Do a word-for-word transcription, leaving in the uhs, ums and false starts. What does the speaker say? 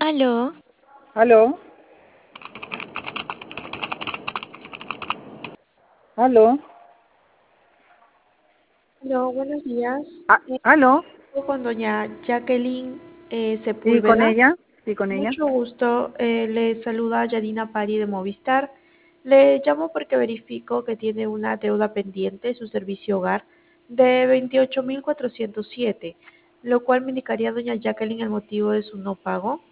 Aló, ¿Aló? ¿Aló? Hola, buenos días. Ah, Eh, ¿aló? con doña Jacqueline eh, Sí, con Sepúlveda. ella. Sí, con ella. Mucho gusto. Eh, le saluda Yanina Pari de Movistar. Le llamo porque verifico que tiene una deuda pendiente, su servicio hogar, de veintiocho mil cuatrocientos siete, lo cual me indicaría doña Jacqueline el motivo de su no pago.